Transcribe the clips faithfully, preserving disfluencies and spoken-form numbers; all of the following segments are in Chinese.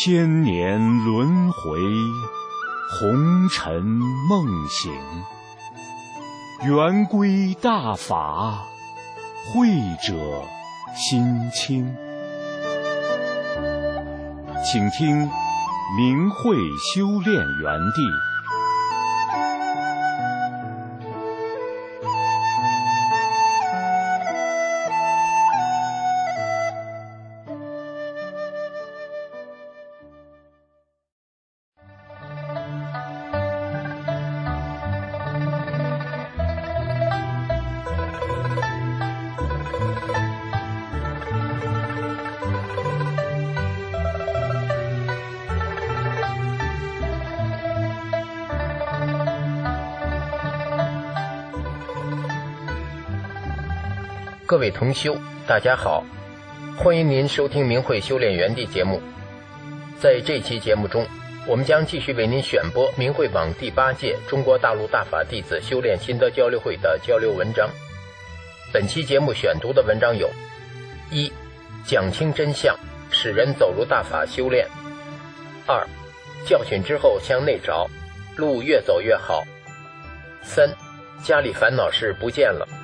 千年轮回，红尘梦醒，圆归大法，慧者心清。请听明慧修炼园地。 各位同修，大家好，欢迎您收听明慧修炼园地节目。在这期节目中，我们将继续为您选播明慧网第八届中国大陆大法弟子修炼心得交流会的交流文章。本期节目选读的文章有：一、讲清真相，使人走入大法修炼；二、教训之后向内找，路越走越好；三、家里烦恼事不见了。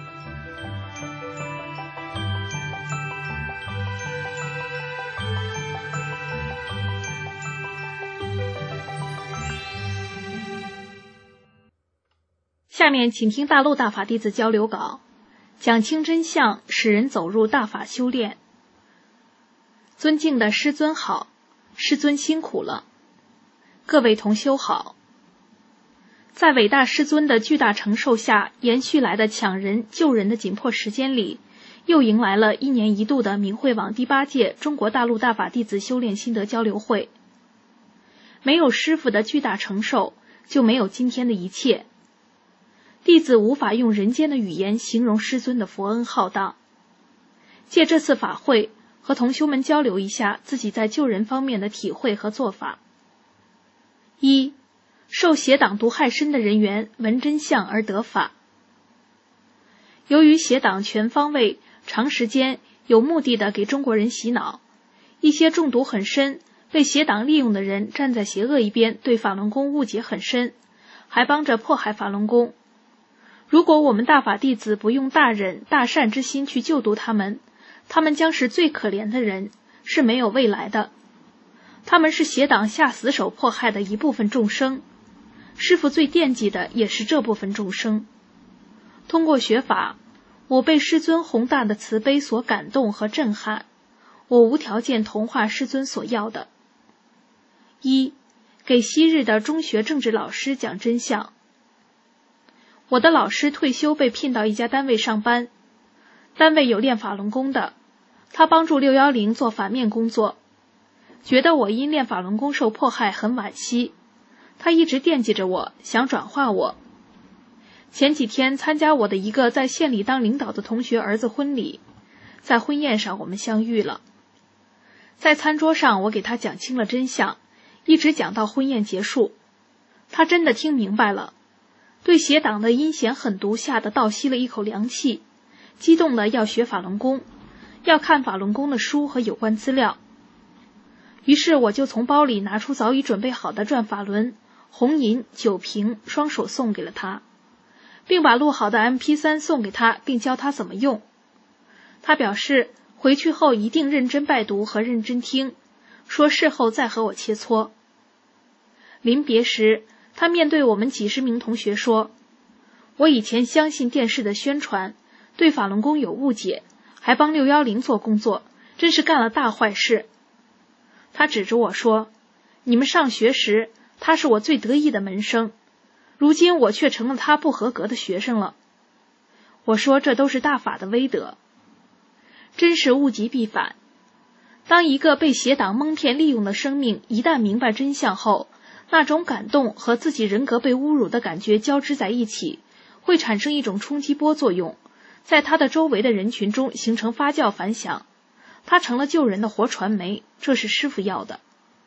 下面请听大陆大法弟子交流稿，讲清真相，使人走入大法修炼。尊敬的师尊好，师尊辛苦了。各位同修好。在伟大师尊的巨大承受下，延续来的抢人救人的紧迫时间里，又迎来了一年一度的明慧网第八届中国大陆大法弟子修炼心得交流会。没有师父的巨大承受，就没有今天的一切。弟子无法用人间的语言形容师尊的佛恩浩荡。借这次法会，和同修们交流一下自己在救人方面的体会和做法。一、受邪党毒害深的人员闻真相而得法。由于邪党全方位、长时间、有目的的给中国人洗脑，一些中毒很深、被邪党利用的人站在邪恶一边，对法轮功误解很深，还帮着迫害法轮功。如果我们大法弟子不用大忍大善之心去救度他们，他们将是最可怜的人，是没有未来的。他们是邪党下死手迫害的一部分众生，师父最惦记的也是这部分众生。通过学法，我被师尊宏大的慈悲所感动和震撼，我无条件同化师尊所要的。一、给昔日的中学政治老师讲真相。我的老师退休被聘到一家单位上班，单位有练法轮功的，他帮助六一零做反面工作，觉得我因练法轮功受迫害很惋惜，他一直惦记着我，想转化我。前几天参加我的一个在县里当领导的同学儿子婚礼，在婚宴上我们相遇了。在餐桌上我给他讲清了真相，一直讲到婚宴结束，他真的听明白了，对邪党的阴险狠毒吓得倒吸了一口凉气，激动的要学法轮功，要看法轮功的书和有关资料。于是我就从包里拿出早已准备好的转法轮、红银、酒瓶，双手送给了他，并把录好的 M P 三 送给他，并教他怎么用。他表示回去后一定认真拜读和认真听，说事后再和我切磋。临别时，他面对我们几十名同学说，我以前相信电视的宣传，对法轮功有误解，还帮六一零做工作，真是干了大坏事。他指着我说，你们上学时他是我最得意的门生，如今我却成了他不合格的学生了。我说这都是大法的威德。真是物极必反，当一个被邪党蒙骗利用的生命一旦明白真相后，那种感动和自己人格被侮辱的感觉交织在一起，会产生一种冲击波作用，在他的周围的人群中形成发酵反响，他成了救人的活传媒，这是师父要的。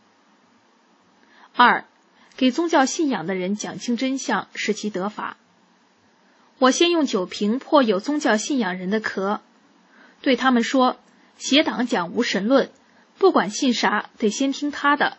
二、给宗教信仰的人讲清真相，使其得法。我先用酒瓶破有宗教信仰人的壳，对他们说，邪党讲无神论，不管信啥得先听他的，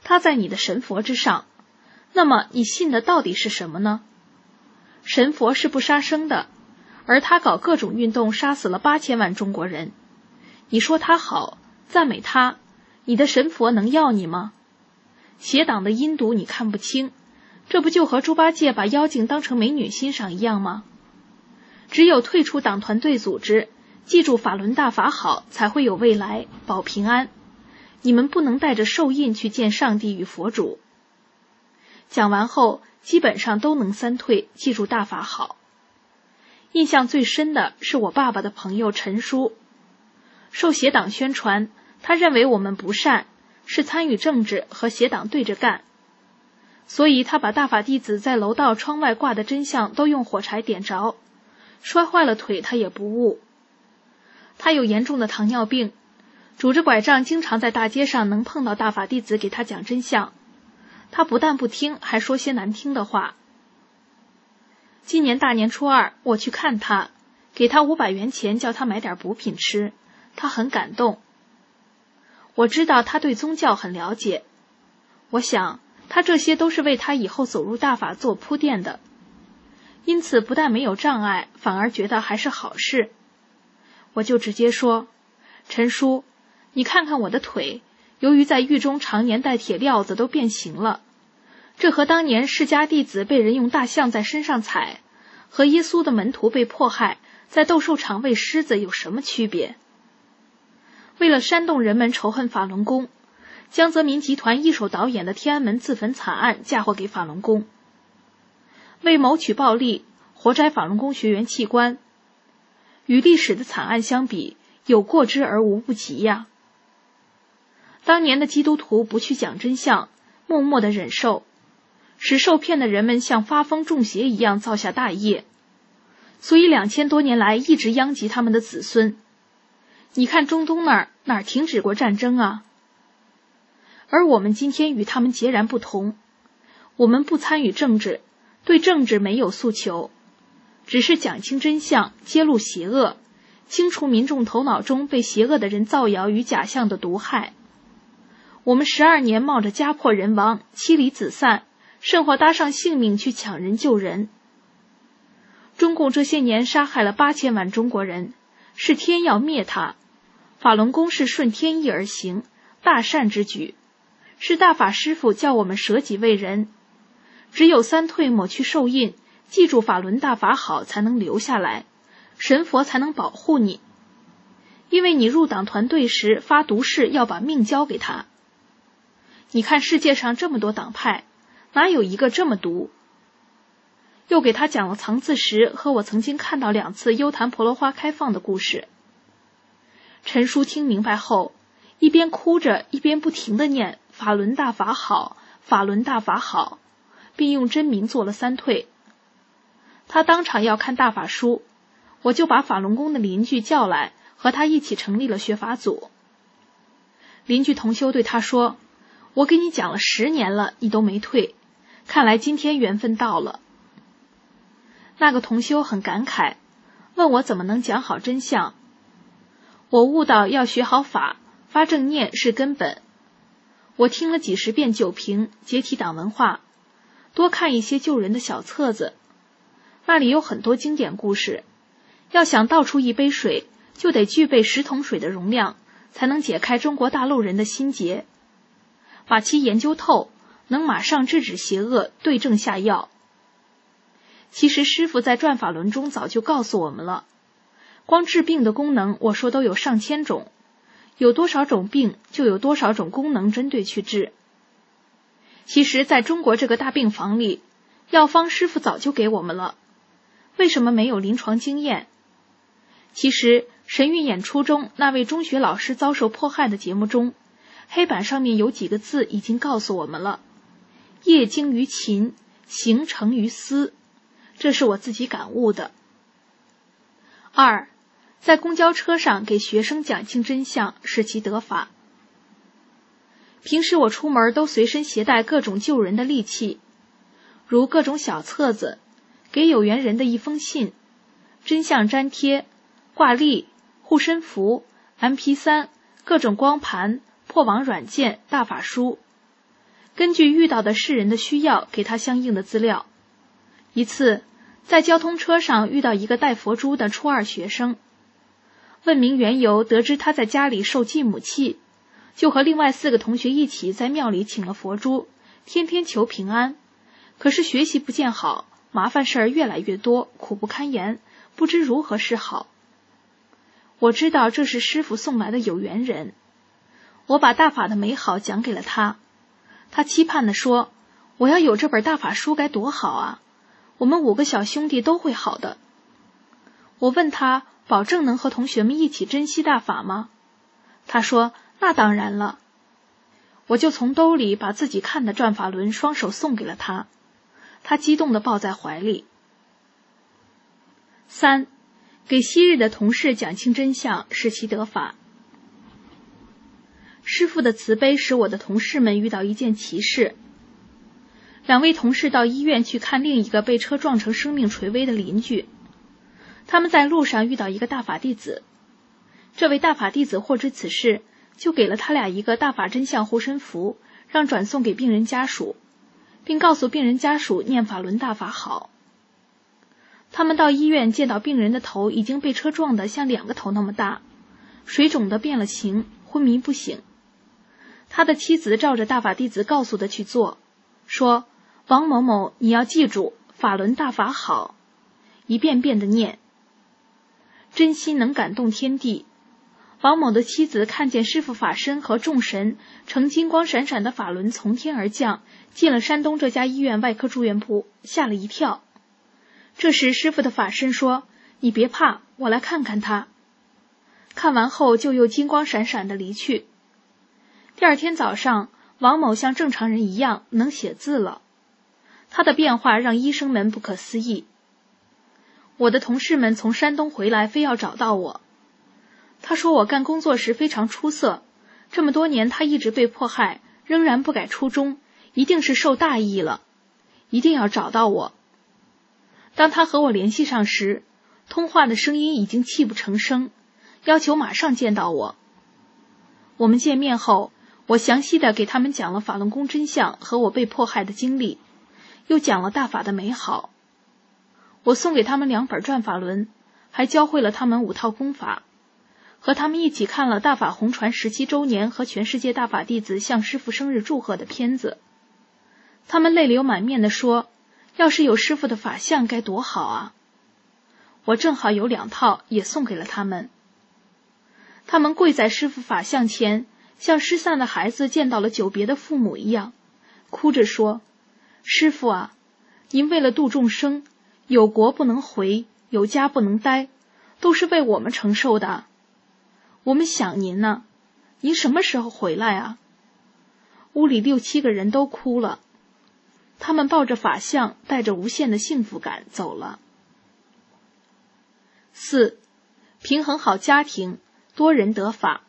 他在你的神佛之上，那么你信的到底是什么呢？神佛是不杀生的，而他搞各种运动，杀死了八千万中国人。你说他好，赞美他，你的神佛能要你吗？邪党的阴毒你看不清，这不就和猪八戒把妖精当成美女欣赏一样吗？只有退出党团队组织，记住法轮大法好，才会有未来，保平安。你们不能带着兽印去见上帝与佛主。讲完后基本上都能三退，记住大法好。印象最深的是我爸爸的朋友陈叔，受邪党宣传，他认为我们不善，是参与政治和邪党对着干，所以他把大法弟子在楼道窗外挂的真相都用火柴点着，摔坏了腿他也不误。他有严重的糖尿病，拄着拐杖经常在大街上能碰到大法弟子给他讲真相，他不但不听，还说些难听的话。今年大年初二我去看他，给他五百元钱叫他买点补品吃，他很感动。我知道他对宗教很了解，我想他这些都是为他以后走入大法做铺垫的，因此不但没有障碍，反而觉得还是好事。我就直接说，陈叔，你看看我的腿，由于在狱中常年戴铁镣子都变形了，这和当年释迦弟子被人用大象在身上踩，和耶稣的门徒被迫害在斗兽场喂狮子有什么区别？为了煽动人们仇恨法轮功，江泽民集团一手导演的天安门自焚惨案嫁祸给法轮功，为谋取暴利活摘法轮功学员器官，与历史的惨案相比，有过之而无不及呀。当年的基督徒不去讲真相，默默地忍受，使受骗的人们像发疯中邪一样造下大业，所以两千多年来一直殃及他们的子孙。你看中东那儿哪儿停止过战争啊？而我们今天与他们截然不同，我们不参与政治，对政治没有诉求，只是讲清真相，揭露邪恶，清除民众头脑中被邪恶的人造谣与假象的毒害。我们十二年冒着家破人亡、妻离子散，甚或搭上性命去抢人救人。中共这些年杀害了八千万中国人，是天要灭他，法轮功是顺天意而行，大善之举，是大法师父叫我们舍己为人。只有三退抹去兽印，记住法轮大法好，才能留下来，神佛才能保护你。因为你入党团队时发毒誓要把命交给他。你看世界上这么多党派，哪有一个这么毒？又给他讲了藏字石和我曾经看到两次幽檀婆罗花开放的故事。陈叔听明白后，一边哭着一边不停地念法轮大法好，法轮大法好，并用真名做了三退。他当场要看大法书，我就把法轮功的邻居叫来，和他一起成立了学法组。邻居同修对他说，我给你讲了十年了，你都没退，看来今天缘分到了。那个同修很感慨，问我怎么能讲好真相。我悟到要学好法，发正念是根本。我听了几十遍九评解体党文化，多看一些救人的小册子，那里有很多经典故事。要想倒出一杯水，就得具备十桶水的容量，才能解开中国大陆人的心结，把其研究透，能马上制止邪恶，对症下药。其实师父在转法轮中早就告诉我们了，光治病的功能我说都有上千种，有多少种病就有多少种功能针对去治。其实在中国这个大病房里，药方师父早就给我们了，为什么没有临床经验？其实神韵演出中那位中学老师遭受迫害的节目中，黑板上面有几个字已经告诉我们了，业精于勤，行成于思，这是我自己感悟的。二，在公交车上给学生讲清真相，使其得法。平时我出门都随身携带各种救人的利器，如各种小册子，给有缘人的一封信，真相粘贴、挂历、护身符、M P 三、各种光盘、破网软件、大法书。 根据遇到的世人的需要给他相应的资料。一次在交通车上遇到一个戴佛珠的初二学生，问明缘由，得知他在家里受继母气，就和另外四个同学一起在庙里请了佛珠，天天求平安。可是学习不见好，麻烦事儿越来越多，苦不堪言，不知如何是好。我知道这是师父送来的有缘人，我把大法的美好讲给了他。他期盼地说，我要有这本大法书该多好啊，我们五个小兄弟都会好的。我问他，保证能和同学们一起珍惜大法吗？他说，那当然了。我就从兜里把自己看的转法轮双手送给了他，他激动地抱在怀里。三，给昔日的同事讲清真相，使其得法。师父的慈悲使我的同事们遇到一件奇事。两位同事到医院去看另一个被车撞成生命垂危的邻居，他们在路上遇到一个大法弟子，这位大法弟子获知此事，就给了他俩一个大法真相护身符，让转送给病人家属，并告诉病人家属念法轮大法好。他们到医院见到病人的头已经被车撞得像两个头那么大，水肿得变了形，昏迷不醒。他的妻子照着大法弟子告诉的去做，说，王某某，你要记住法轮大法好，一遍遍的念，真心能感动天地。王某的妻子看见师父法身和众神乘金光闪闪的法轮从天而降，进了山东这家医院外科住院部，吓了一跳。这时师父的法身说，你别怕，我来看看他。看完后就又金光闪闪的离去。第二天早上，王某像正常人一样能写字了，他的变化让医生们不可思议。我的同事们从山东回来，非要找到我。他说我干工作时非常出色，这么多年他一直被迫害，仍然不改初衷，一定是受大意了，一定要找到我。当他和我联系上时，通话的声音已经泣不成声，要求马上见到我。我们见面后，我详细的给他们讲了法轮功真相和我被迫害的经历，又讲了大法的美好。我送给他们两本转法轮，还教会了他们五套功法，和他们一起看了大法红传十七周年和全世界大法弟子向师父生日祝贺的片子。他们泪流满面地说，要是有师父的法相该多好啊！我正好有两套，也送给了他们。他们跪在师父法相前，像失散的孩子见到了久别的父母一样，哭着说，师父啊，您为了度众生，有国不能回，有家不能待，都是为我们承受的。我们想您呢，您什么时候回来啊？屋里六七个人都哭了，他们抱着法相，带着无限的幸福感走了。四，平衡好家庭，多人得法。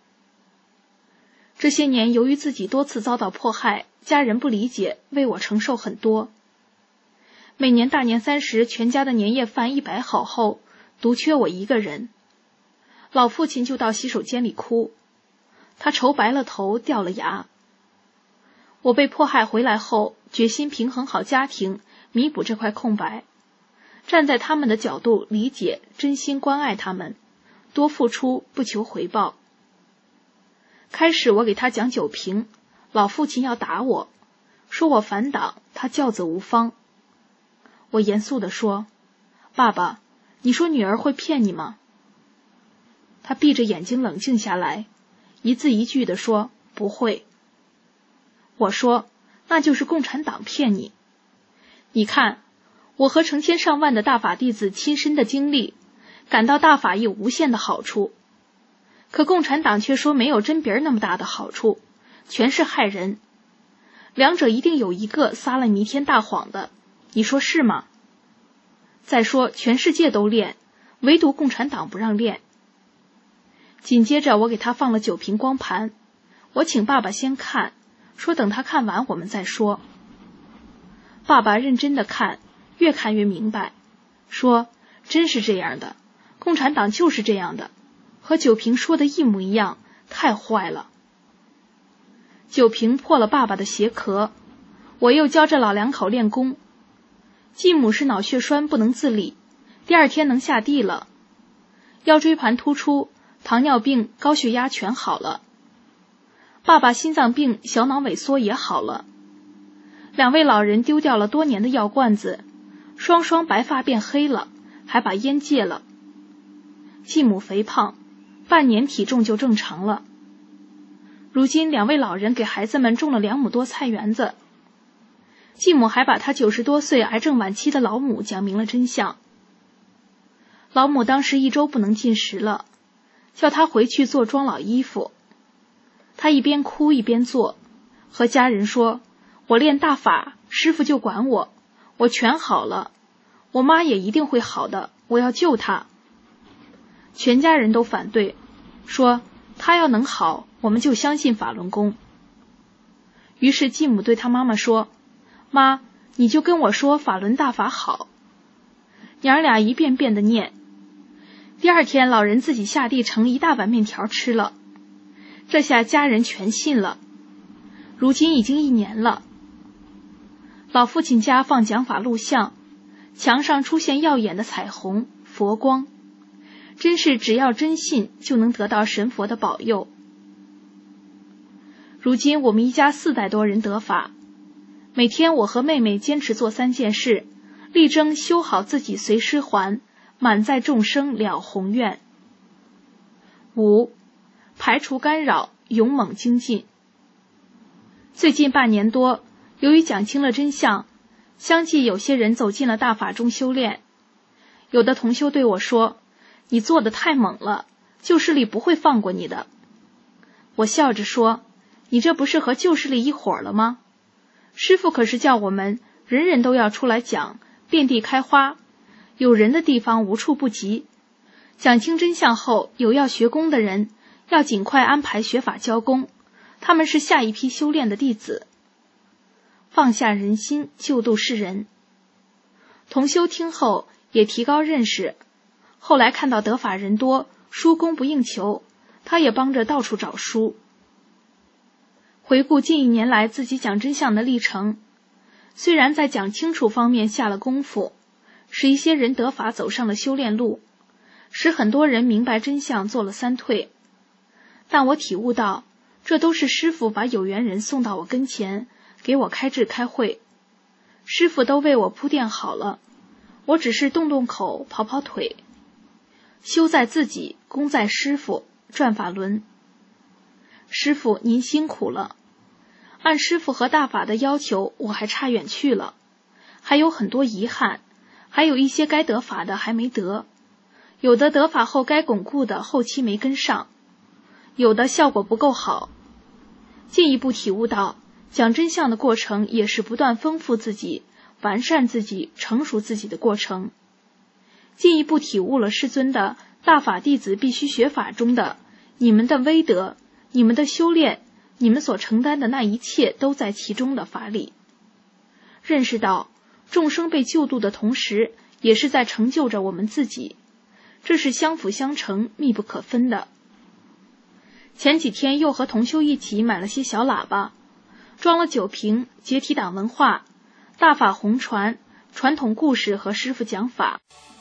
这些年由于自己多次遭到迫害，家人不理解，为我承受很多。每年大年三十，全家的年夜饭一摆好后，独缺我一个人。老父亲就到洗手间里哭，他愁白了头，掉了牙。我被迫害回来后，决心平衡好家庭，弥补这块空白，站在他们的角度理解，真心关爱他们，多付出，不求回报。开始我给他讲酒瓶，老父亲要打我，说我反党，他教子无方。我严肃地说，爸爸，你说女儿会骗你吗？他闭着眼睛冷静下来，一字一句地说，不会。我说，那就是共产党骗你。你看，我和成千上万的大法弟子亲身的经历，感到大法有无限的好处，可共产党却说没有针鼻那么大的好处，全是害人。两者一定有一个撒了弥天大谎的，你说是吗？再说全世界都练，唯独共产党不让练。紧接着我给他放了酒瓶光盘，我请爸爸先看，说等他看完我们再说。爸爸认真的看，越看越明白，说真是这样的，共产党就是这样的，和酒瓶说的一模一样，太坏了。 酒瓶破了爸爸的鞋壳，我又教着老两口练功。继母是脑血栓不能自理，第二天能下地了。腰椎盘突出，糖尿病、高血压全好了。爸爸心脏病、小脑萎缩也好了。两位老人丢掉了多年的药罐子，双双白发变黑了，还把烟戒了。继母肥胖，半年体重就正常了。如今两位老人给孩子们种了两亩多菜园子。继母还把他九十多岁癌症晚期的老母讲明了真相。老母当时一周不能进食了，叫他回去做装老衣服。他一边哭一边做，和家人说，我练大法，师父就管我，我全好了，我妈也一定会好的，我要救她。全家人都反对，说他要能好，我们就相信法轮功。于是继母对他妈妈说，妈，你就跟我说法轮大法好。娘儿俩一遍遍的念。第二天老人自己下地盛一大碗面条吃了，这下家人全信了。如今已经一年了。老父亲家放讲法录像，墙上出现耀眼的彩虹、佛光，真是只要真信就能得到神佛的保佑。如今我们一家四代多人得法，每天我和妹妹坚持做三件事，力争修好自己随师还，满载众生了宏愿。五、排除干扰，勇猛精进。最近半年多，由于讲清了真相，相继有些人走进了大法中修炼。有的同修对我说，你做得太猛了，旧势力不会放过你的。我笑着说，你这不是和旧势力一伙了吗？师父可是叫我们人人都要出来讲，遍地开花，有人的地方无处不及。讲清真相后，有要学功的人，要尽快安排学法教功，他们是下一批修炼的弟子。放下人心，救度世人。同修听后也提高认识，后来看到得法人多，书供不应求，他也帮着到处找书。回顾近一年来自己讲真相的历程，虽然在讲清楚方面下了功夫，使一些人得法走上了修炼路，使很多人明白真相做了三退，但我体悟到，这都是师父把有缘人送到我跟前，给我开智开会，师父都为我铺垫好了，我只是动动口，跑跑腿。修在自己，功在师父，转法轮。师父您辛苦了，按师父和大法的要求，我还差远去了，还有很多遗憾，还有一些该得法的还没得，有的得法后该巩固的后期没跟上，有的效果不够好。进一步体悟到，讲真相的过程也是不断丰富自己、完善自己、成熟自己的过程。进一步体悟了师尊的大法弟子必须学法中的你们的威德、你们的修炼、你们所承担的那一切都在其中的法理。认识到众生被救度的同时，也是在成就着我们自己，这是相辅相成、密不可分的。前几天又和同修一起买了些小喇叭，装了酒瓶、解体党文化、大法红传、传统故事和师父讲法。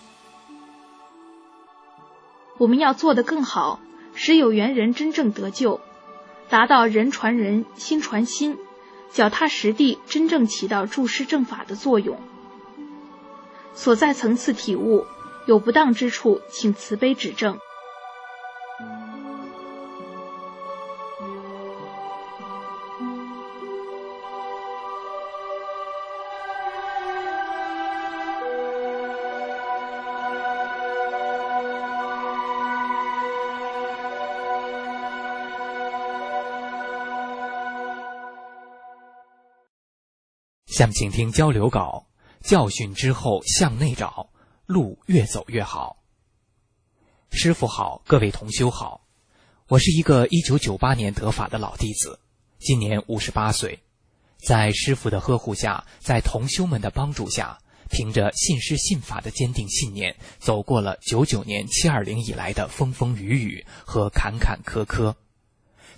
我们要做得更好，使有缘人真正得救，达到人传人、心传心，脚踏实地，真正起到助师正法的作用。所在层次体悟，有不当之处，请慈悲指正。 向请听交流稿，教训之后向内找，路越走越好。师父好，各位同修好，我是一个一九九八年得法的老弟子，今年五十八岁，在师父的呵护下，在同修们的帮助下，凭着信师信法的坚定信念，走过了九九年七二零以来的风风雨雨和坎坎坷坷。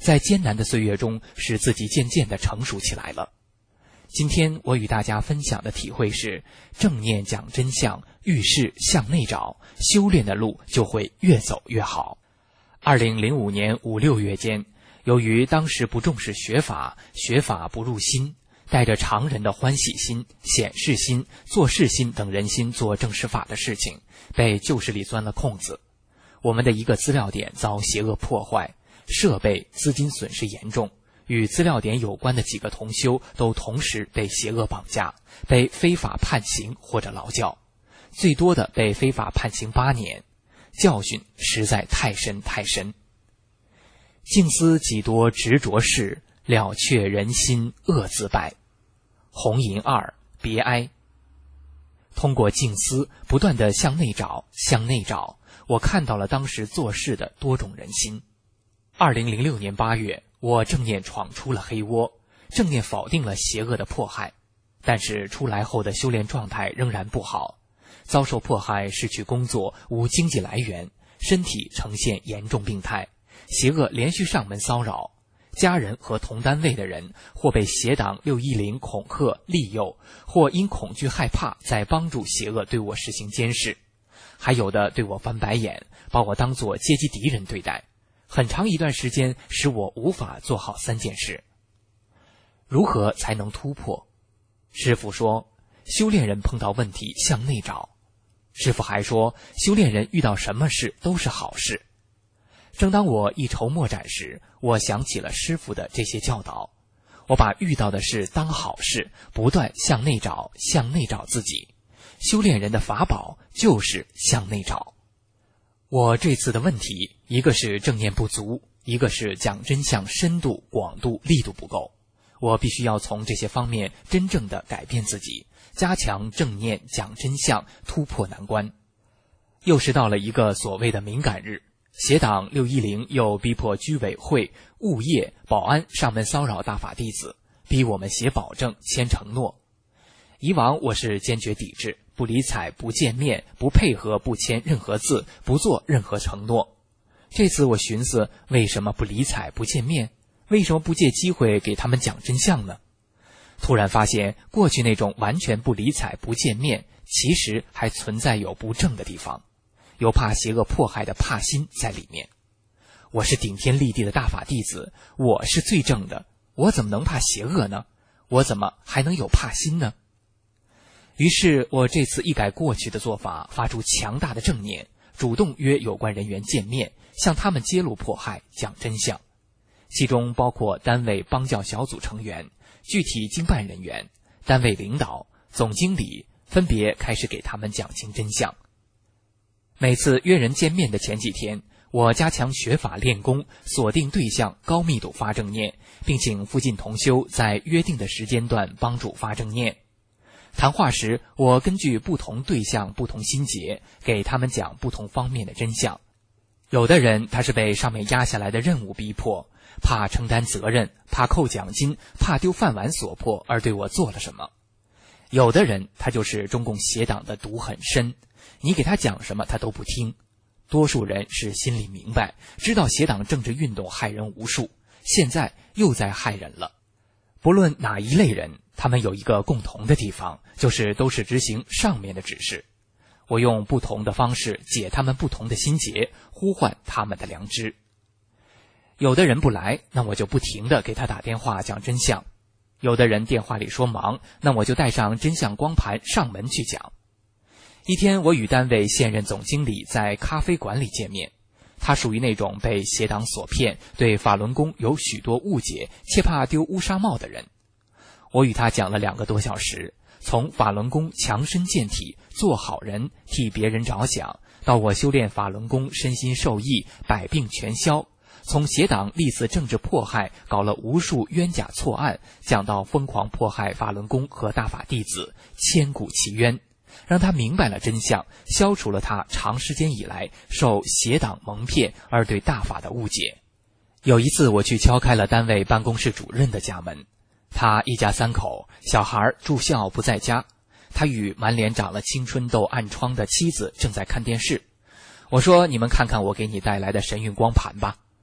在艰难的岁月中使自己渐渐地成熟起来了。今天我与大家分享的体会是，正念讲真相，遇事向内找，修炼的路就会越走越好。二零零五年五六月间，由于当时不重视学法，学法不入心，带着常人的欢喜心、显示心、做事心等人心做正式法的事情，被旧势力钻了空子。我们的一个资料点遭邪恶破坏，设备、资金损失严重，与资料点有关的几个同修都同时被邪恶绑架，被非法判刑或者劳教，最多的被非法判刑八年，教训实在太深太深。静思几多执着事，了却人心恶自败。红银二，别哀。通过静思不断地向内找向内找，我看到了当时做事的多种人心。二零零六年八月，我正念闯出了黑窝，正念否定了邪恶的迫害，但是出来后的修炼状态仍然不好，遭受迫害，失去工作，无经济来源，身体呈现严重病态，邪恶连续上门骚扰，家人和同单位的人或被邪党六一零恐吓利诱，或因恐惧害怕在帮助邪恶对我实行监视，还有的对我翻白眼，把我当作阶级敌人对待，很长一段时间使我无法做好三件事。如何才能突破？师父说，修炼人碰到问题向内找。师父还说，修炼人遇到什么事都是好事。正当我一筹莫展时，我想起了师父的这些教导，我把遇到的事当好事，不断向内找向内找自己。修炼人的法宝就是向内找。我这次的问题，一个是正念不足，一个是讲真相深度、广度、力度不够。我必须要从这些方面真正的改变自己，加强正念讲真相，突破难关。又是到了一个所谓的敏感日，邪党六一零又逼迫居委会、物业、保安上门骚扰大法弟子，逼我们写保证、签承诺。以往我是坚决抵制，不理睬，不见面，不配合，不签任何字，不做任何承诺。这次我寻思，为什么不理睬，不见面？为什么不借机会给他们讲真相呢？突然发现，过去那种完全不理睬、不见面，其实还存在有不正的地方，有怕邪恶迫害的怕心在里面。我是顶天立地的大法弟子，我是最正的，我怎么能怕邪恶呢？我怎么还能有怕心呢？于是我这次一改过去的做法，发出强大的正念，主动约有关人员见面，向他们揭露迫害，讲真相。其中包括单位帮教小组成员、具体经办人员、单位领导、总经理，分别开始给他们讲清真相。每次约人见面的前几天，我加强学法练功，锁定对象，高密度发正念，并请附近同修在约定的时间段帮助发正念。谈话时，我根据不同对象、不同心结，给他们讲不同方面的真相。有的人他是被上面压下来的任务逼迫，怕承担责任，怕扣奖金，怕丢饭碗所迫而对我做了什么。有的人他就是中共邪党的毒很深，你给他讲什么他都不听。多数人是心里明白，知道邪党政治运动害人无数，现在又在害人了。不论哪一类人，他们有一个共同的地方，就是都是执行上面的指示。我用不同的方式解他们不同的心结，呼唤他们的良知。有的人不来，那我就不停地给他打电话讲真相。有的人电话里说忙，那我就带上真相光盘上门去讲。一天，我与单位现任总经理在咖啡馆里见面，他属于那种被邪党所骗，对法轮功有许多误解，且怕丢乌纱帽的人。我与他讲了两个多小时，从法轮功强身健体、做好人、替别人着想，到我修炼法轮功身心受益、百病全消，从邪党历次政治迫害搞了无数冤假错案，讲到疯狂迫害法轮功和大法弟子，千古奇冤，让他明白了真相，消除了他长时间以来受邪党蒙骗而对大法的误解。有一次我去敲开了单位办公室主任的家门，他一家三口，小孩住校不在家，他与满脸长了青春痘暗疮的妻子正在看电视。我说，你们看看我给你带来的神韵光盘吧。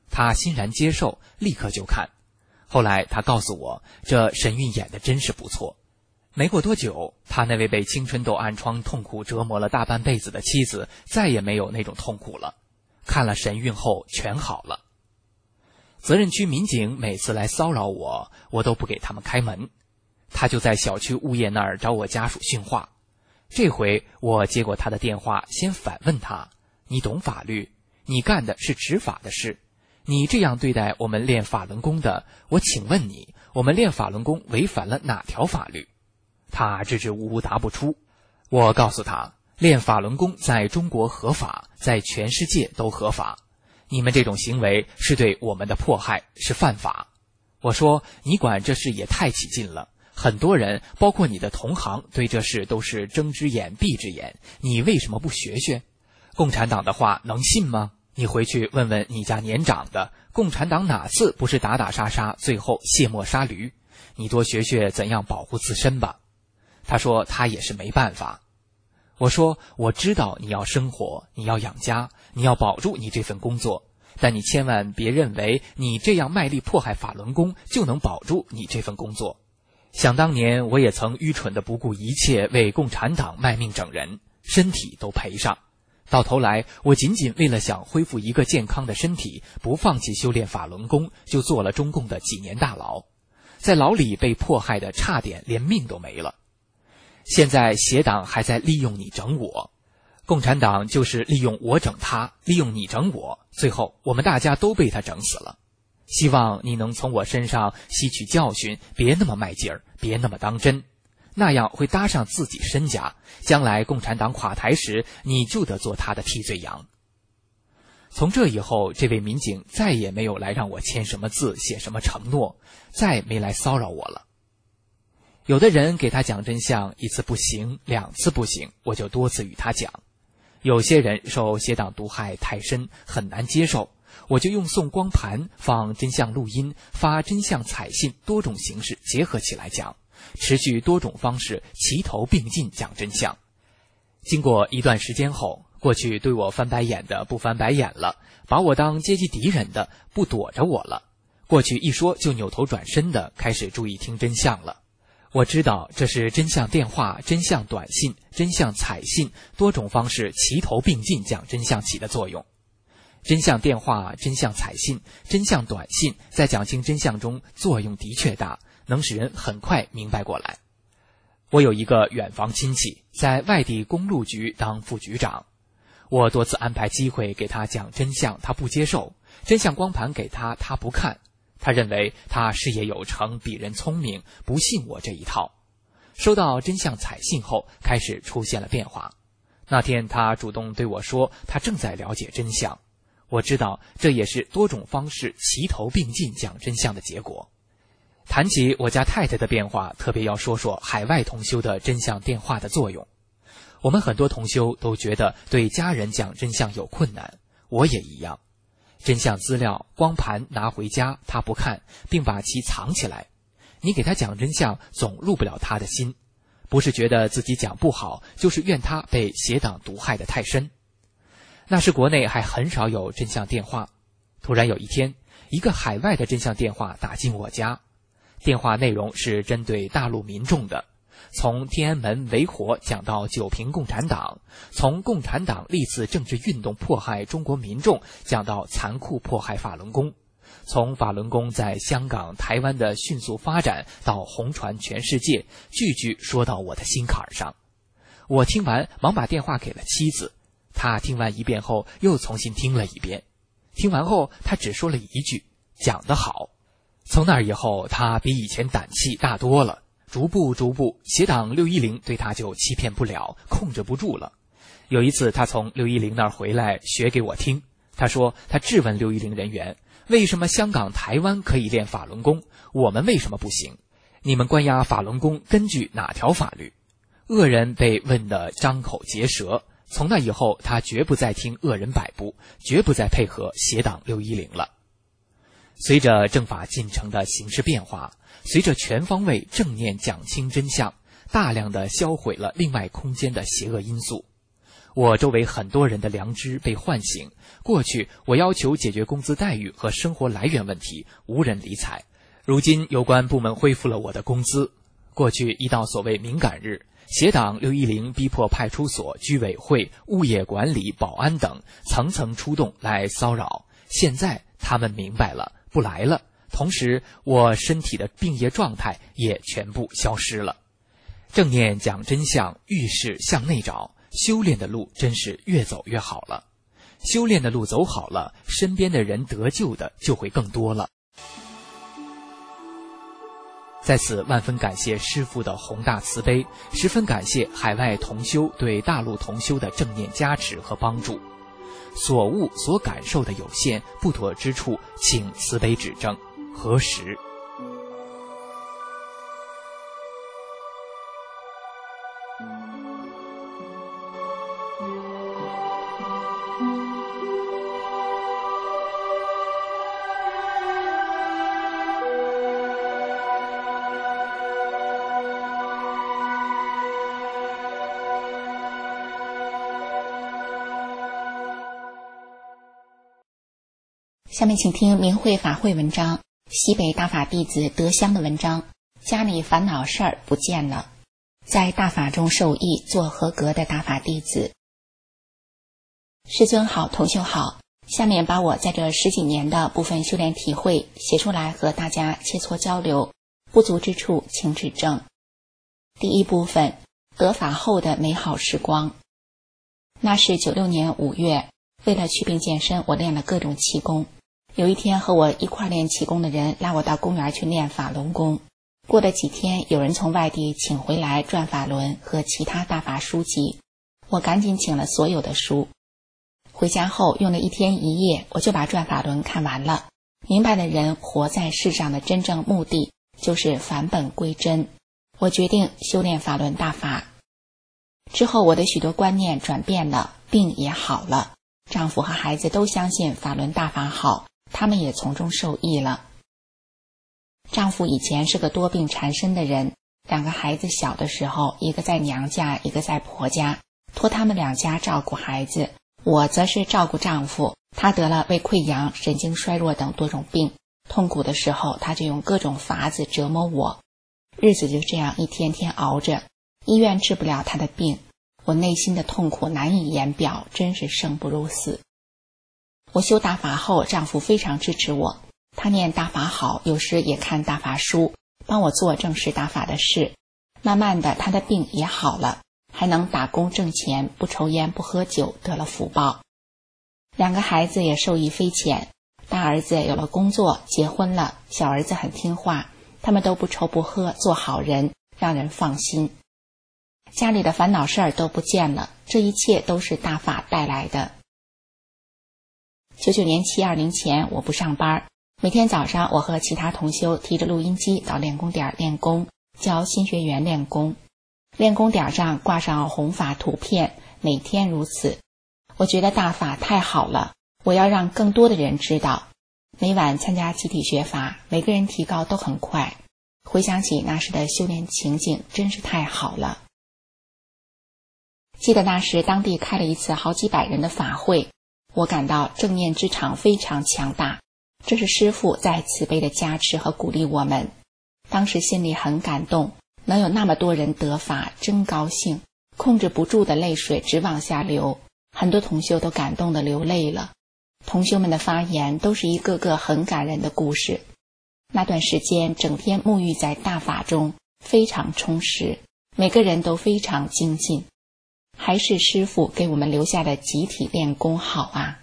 他欣然接受，立刻就看。后来他告诉我，这神韵演得真是不错。没过多久，他那位被青春痘暗疮痛苦折磨了大半辈子的妻子再也没有那种痛苦了，看了神韵后全好了。责任区民警每次来骚扰我，我都不给他们开门，他就在小区物业那儿找我家属训话。这回我接过他的电话，先反问他：你懂法律？你干的是执法的事，你这样对待我们练法轮功的，我请问你，我们练法轮功违反了哪条法律？他支支吾吾答不出。我告诉他，练法轮功在中国合法，在全世界都合法，你们这种行为是对我们的迫害，是犯法。我说，你管这事也太起劲了，很多人包括你的同行对这事都是睁只眼闭只眼，你为什么不学学？共产党的话能信吗？你回去问问你家年长的，共产党哪次不是打打杀杀，最后卸磨杀驴？你多学学怎样保护自身吧。他说他也是没办法。我说，我知道你要生活，你要养家，你要保住你这份工作，但你千万别认为你这样卖力迫害法轮功就能保住你这份工作。想当年我也曾愚蠢地不顾一切为共产党卖命整人，身体都赔上，到头来我仅仅为了想恢复一个健康的身体，不放弃修炼法轮功，就坐了中共的几年大牢，在牢里被迫害的差点连命都没了。现在邪党还在利用你整我，共产党就是利用我整他，利用你整我，最后我们大家都被他整死了。希望你能从我身上吸取教训，别那么卖劲儿，别那么当真，那样会搭上自己身家，将来共产党垮台时，你就得做他的替罪羊。从这以后，这位民警再也没有来让我签什么字，写什么承诺，再没来骚扰我了。有的人给他讲真相，一次不行，两次不行，我就多次与他讲。有些人受邪党毒害太深，很难接受，我就用送光盘、放真相录音、发真相彩信多种形式结合起来讲，持续多种方式齐头并进讲真相。经过一段时间后，过去对我翻白眼的不翻白眼了，把我当阶级敌人的不躲着我了，过去一说就扭头转身的开始注意听真相了。我知道这是真相电话、真相短信、真相彩信多种方式齐头并进讲真相起的作用。真相电话、真相彩信、真相短信在讲清真相中作用的确大，能使人很快明白过来。我有一个远房亲戚在外地公路局当副局长，我多次安排机会给他讲真相，他不接受，真相光盘给他，他不看，他认为他事业有成，比人聪明，不信我这一套。收到真相彩信后，开始出现了变化。那天他主动对我说，他正在了解真相。我知道这也是多种方式齐头并进讲真相的结果。谈起我家太太的变化，特别要说说海外同修的真相电话的作用。我们很多同修都觉得对家人讲真相有困难，我也一样。真相资料光盘拿回家，他不看，并把其藏起来。你给他讲真相，总入不了他的心，不是觉得自己讲不好，就是怨他被邪党毒害得太深。那时国内还很少有真相电话，突然有一天，一个海外的真相电话打进我家，电话内容是针对大陆民众的，从天安门围火讲到九平共产党，从共产党历次政治运动迫害中国民众讲到残酷迫害法轮功，从法轮功在香港、台湾的迅速发展到红传全世界，句句说到我的心坎上。我听完忙把电话给了妻子，他听完一遍后又重新听了一遍，听完后他只说了一句，讲得好。从那以后，他比以前胆气大多了，逐步逐步，邪党六一零对他就欺骗不了，控制不住了。有一次他从六一零那儿回来学给我听，他说他质问六一零人员，为什么香港、台湾可以练法轮功，我们为什么不行？你们关押法轮功根据哪条法律？恶人被问得张口结舌，从那以后他绝不再听恶人摆布，绝不再配合邪党六一零了。随着政法进程的形势变化，随着全方位正念讲清真相，大量的销毁了另外空间的邪恶因素， 我周围很多人的良知被唤醒。过去我要求解决工资待遇和生活来源问题，无人理睬。如今有关部门恢复了我的工资。过去一到所谓敏感日，协党六一零逼迫派出所、居委会、物业管理、保安等层层出动来骚扰。现在他们明白了，不来了。同时我身体的病业状态也全部消失了。正念讲真相，遇事向内找，修炼的路真是越走越好了。修炼的路走好了，身边的人得救的就会更多了。在此万分感谢师父的宏大慈悲，十分感谢海外同修对大陆同修的正念加持和帮助。所悟所感受的有限不妥之处，请慈悲指正，何时？ 下面请听明慧法会文章，西北大法弟子德香的文章，家里烦恼事儿不见了，在大法中受益，做合格的大法弟子。师尊好，同修好，下面把我在这十几年的部分修炼体会写出来和大家切磋交流，不足之处请指正。第一部分，得法后的美好时光。那是九六年五月，为了祛病健身，我练了各种气功。有一天和我一块练气功的人拉我到公园去练法轮功。过了几天，有人从外地请回来转法轮和其他大法书籍，我赶紧请了所有的书。回家后用了一天一夜，我就把转法轮看完了，明白了人活在世上的真正目的就是返本归真。我决定修炼法轮大法。之后我的许多观念转变了，病也好了，丈夫和孩子都相信法轮大法好，他们也从中受益了。丈夫以前是个多病缠身的人，两个孩子小的时候，一个在娘家，一个在婆家，托他们两家照顾孩子，我则是照顾丈夫。他得了胃溃疡、神经衰弱等多种病，痛苦的时候他就用各种法子折磨我，日子就这样一天天熬着。医院治不了他的病，我内心的痛苦难以言表，真是生不如死。我修大法后，丈夫非常支持我，他念大法好，有时也看大法书，帮我做正式大法的事。慢慢的，他的病也好了，还能打工挣钱，不抽烟不喝酒，得了福报。两个孩子也受益匪浅，大儿子有了工作，结婚了，小儿子很听话，他们都不抽不喝，做好人，让人放心。家里的烦恼事儿都不见了，这一切都是大法带来的。九九年七二零前我不上班，每天早上我和其他同修提着录音机到练功点练功，教新学员练功。练功点上挂上弘法图片，每天如此。我觉得大法太好了，我要让更多的人知道。每晚参加集体学法，每个人提高都很快。回想起那时的修炼情景，真是太好了。记得那时当地开了一次好几百人的法会，我感到正念之场非常强大，这是师父在慈悲的加持和鼓励我们。当时心里很感动，能有那么多人得法，真高兴，控制不住的泪水直往下流，很多同修都感动的流泪了。同修们的发言都是一个个很感人的故事。那段时间整天沐浴在大法中，非常充实，每个人都非常精进。还是师父给我们留下的集体练功好啊。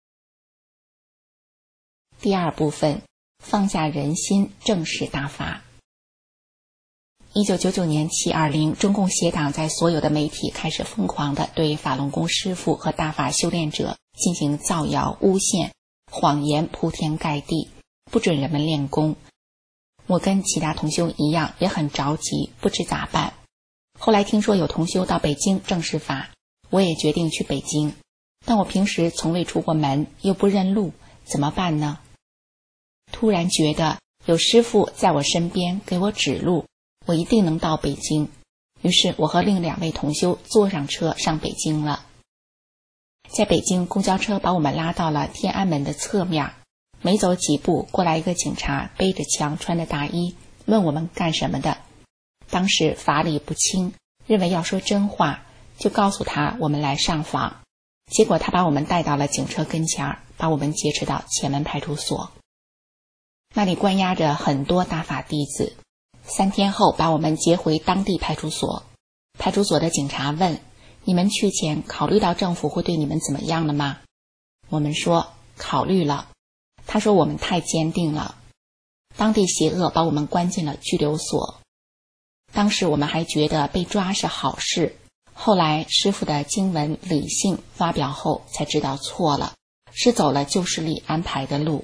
第二部分，放下人心，正视大法。一九九九年七二零，中共协党在所有的媒体开始疯狂地对法轮功师父和大法修炼者进行造谣诬陷，谎言铺天盖地，不准人们练功。我跟其他同修一样，也很着急，不知咋办。后来听说有同修到北京正视法，我也决定去北京。但我平时从未出过门，又不认路，怎么办呢？突然觉得有师父在我身边给我指路，我一定能到北京。于是我和另两位同修坐上车上北京了。 在北京，公交车把我们拉到了天安门的侧面，没走几步，过来一个警察，背着枪，穿着大衣，问我们干什么的。当时法理不清，认为要说真话，就告诉他我们来上访。结果他把我们带到了警车跟前，把我们劫持到前门派出所。那里关押着很多大法弟子。三天后把我们接回当地派出所。派出所的警察问，你们去前考虑到政府会对你们怎么样了吗？我们说考虑了。他说我们太坚定了。当地邪恶把我们关进了拘留所。当时我们还觉得被抓是好事，后来师父的经文理性发表后才知道错了，是走了旧势力安排的路。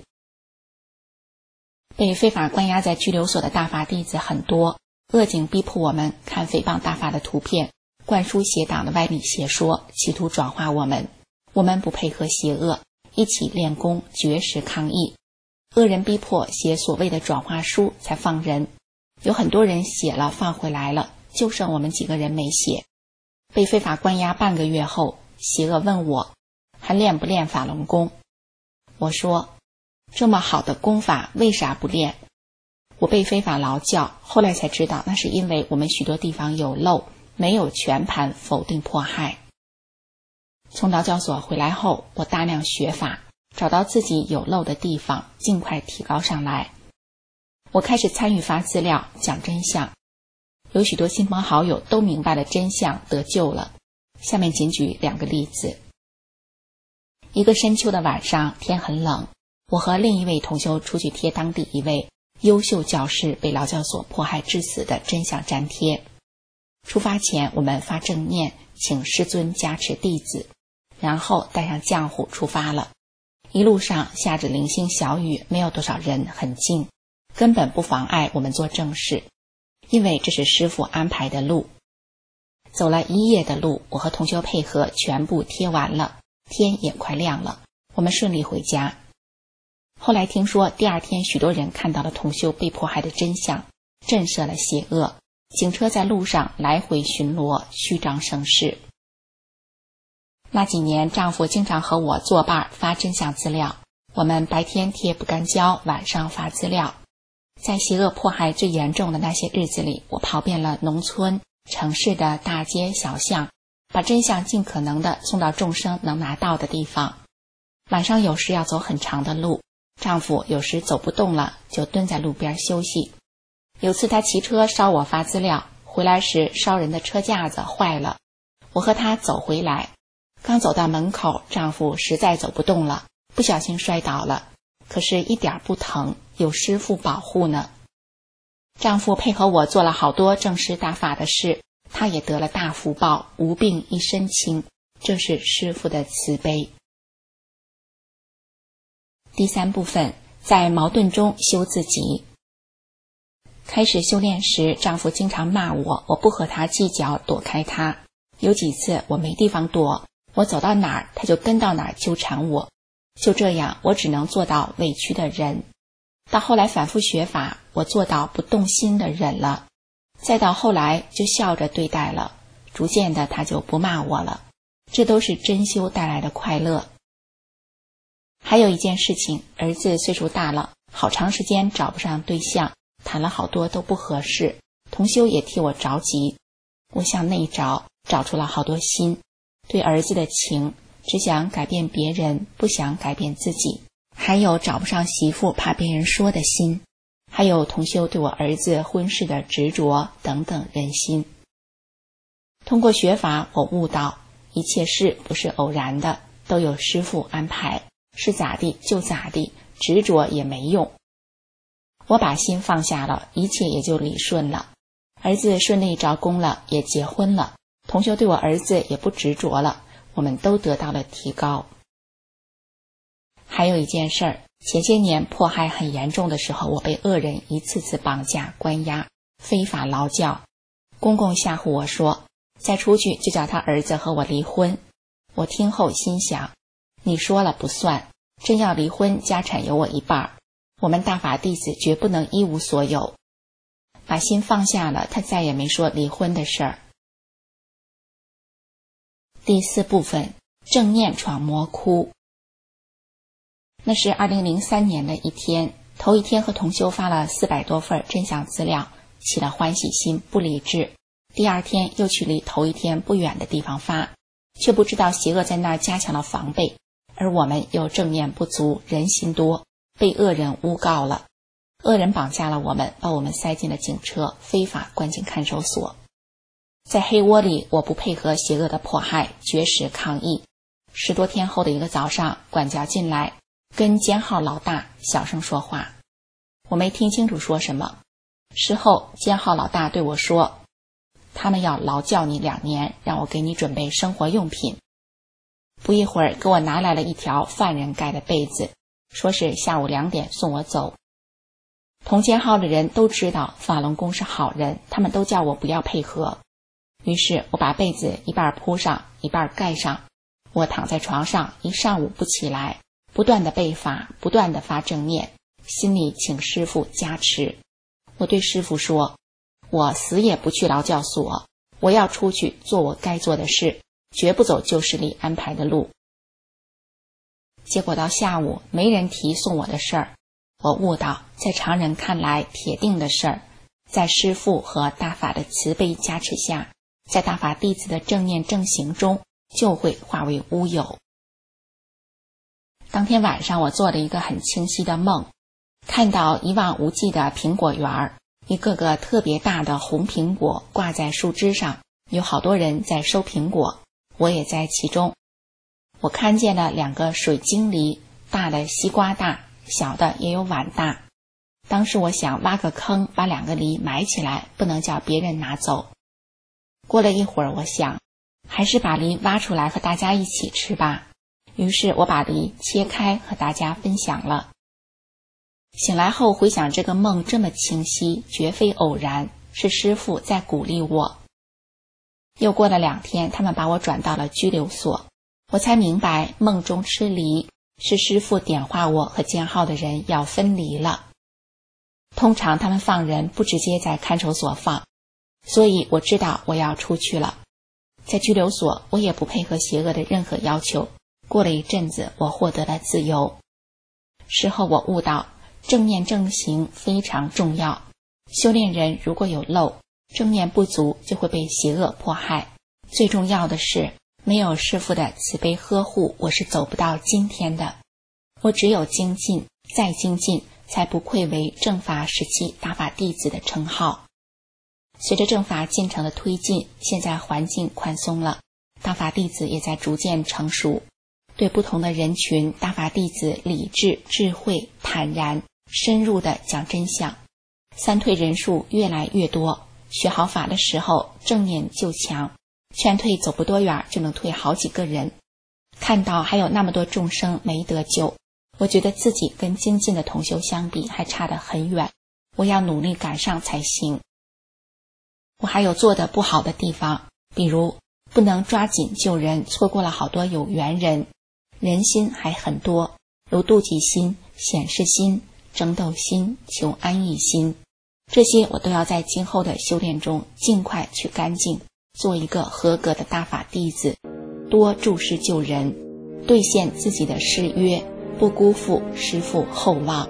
被非法关押在拘留所的大法弟子很多，恶警逼迫我们看诽谤大法的图片，灌输邪党的歪理邪说，企图转化我们。我们不配合邪恶，一起练功，绝食抗议。恶人逼迫写所谓的转化书才放人，有很多人写了放回来了，就剩我们几个人没写。被非法关押半个月后，邪恶问我还练不练法轮功。我说这么好的功法为啥不练？我被非法劳教，后来才知道那是因为我们许多地方有漏，没有全盘否定迫害。从劳教所回来后，我大量学法，找到自己有漏的地方，尽快提高上来。我开始参与发资料，讲真相。有许多亲朋好友都明白了真相，得救了。下面仅举两个例子。一个深秋的晚上，天很冷，我和另一位同修出去贴当地一位优秀教师被劳教所迫害致死的真相粘贴。出发前，我们发正念，请师尊加持弟子，然后带上浆糊出发了。一路上下着零星小雨，没有多少人，很静，根本不妨碍我们做正事，因为这是师父安排的路。走了一夜的路，我和同修配合全部贴完了，天也快亮了，我们顺利回家。后来听说第二天许多人看到了同修被迫害的真相，震慑了邪恶，警车在路上来回巡逻，虚张声势。那几年丈夫经常和我作伴发真相资料，我们白天贴不干胶，晚上发资料。在邪恶迫害最严重的那些日子里，我跑遍了农村城市的大街小巷，把真相尽可能的送到众生能拿到的地方。晚上有时要走很长的路，丈夫有时走不动了，就蹲在路边休息。有次他骑车捎我发资料，回来时捎人的车架子坏了，我和他走回来，刚走到门口，丈夫实在走不动了，不小心摔倒了，可是一点不疼，有师父保护呢。丈夫配合我做了好多正师大法的事，他也得了大福报，无病一身轻，这是师父的慈悲。第三部分，在矛盾中修自己。开始修炼时，丈夫经常骂我，我不和他计较，躲开他。有几次我没地方躲，我走到哪儿他就跟到哪儿纠缠我，就这样我只能做到委屈的忍。到后来反复学法，我做到不动心的忍了，再到后来就笑着对待了，逐渐的他就不骂我了，这都是真修带来的快乐。还有一件事情，儿子岁数大了，好长时间找不上对象，谈了好多都不合适，同修也替我着急。我向内找，找出了好多心，对儿子的情，只想改变别人，不想改变自己。还有找不上媳妇，怕别人说的心，还有同修对我儿子婚事的执着等等人心。通过学法，我悟到一切事不是偶然的，都有师父安排，是咋地就咋地，执着也没用。我把心放下了，一切也就理顺了。儿子顺利招工了，也结婚了，同修对我儿子也不执着了，我们都得到了提高。还有一件事儿，前些年迫害很严重的时候，我被恶人一次次绑架关押，非法劳教。公公吓唬我说，再出去就叫他儿子和我离婚。我听后心想，你说了不算，真要离婚，家产有我一半，我们大法弟子绝不能一无所有。把心放下了，他再也没说离婚的事儿。第四部分， 正念闯魔窟。那是二零零三年的一天，头一天和同修发了四百多份真相资料，起了欢喜心，不理智。第二天又去离头一天不远的地方发，却不知道邪恶在那儿加强了防备，而我们又正念不足，人心多，被恶人诬告了。恶人绑架了我们，把我们塞进了警车，非法关进看守所。在黑窝里，我不配合邪恶的迫害，绝食抗议。十多天后的一个早上，管教进来跟监号老大小声说话，我没听清楚说什么。事后监号老大对我说，他们要劳教你两年，让我给你准备生活用品。不一会儿给我拿来了一条犯人盖的被子，说是下午两点送我走。同监号的人都知道法轮功是好人，他们都叫我不要配合。于是我把被子一半铺上，一半盖上，我躺在床上一上午不起来，不断的背法，不断的发正念，心里请师父加持。我对师父说，我死也不去劳教所，我要出去做我该做的事，绝不走旧势力安排的路。结果到下午没人提送我的事儿，我悟到在常人看来铁定的事儿，在师父和大法的慈悲加持下，在大法弟子的正念正行中就会化为乌有。当天晚上我做了一个很清晰的梦，看到一望无际的苹果园，一个个特别大的红苹果挂在树枝上，有好多人在收苹果，我也在其中。我看见了两个水晶梨，大的西瓜大，小的也有碗大。当时我想挖个坑，把两个梨埋起来，不能叫别人拿走。过了一会儿，我想还是把梨挖出来和大家一起吃吧。于是我把梨切开和大家分享了。醒来后回想这个梦这么清晰，绝非偶然，是师父在鼓励我。又过了两天，他们把我转到了拘留所，我才明白梦中吃梨是师父点化我和监号的人要分离了。通常他们放人不直接在看守所放，所以我知道我要出去了。在拘留所，我也不配合邪恶的任何要求。过了一阵子，我获得了自由。事后我悟到，正念正行非常重要。修炼人如果有漏，正念不足，就会被邪恶迫害。最重要的是，没有师父的慈悲呵护，我是走不到今天的。我只有精进，再精进，才不愧为正法时期大法弟子的称号。随着正法进程的推进，现在环境宽松了，大法弟子也在逐渐成熟。对不同的人群，大法弟子理智、智慧、坦然、深入地讲真相。三退人数越来越多，学好法的时候，正念就强，劝退走不多远就能退好几个人。看到还有那么多众生没得救，我觉得自己跟精进的同修相比还差得很远，我要努力赶上才行。我还有做得不好的地方，比如不能抓紧救人，错过了好多有缘人。人心还很多，如妒忌心、显示心、争斗心、求安逸心，这些我都要在今后的修炼中尽快去干净，做一个合格的大法弟子，多注释救人，兑现自己的誓约，不辜负师父厚望。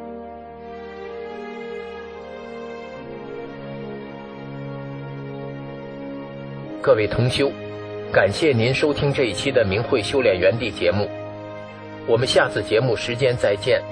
各位同修，感谢您收听这一期的明慧修炼园地节目，我们下次节目时间再见。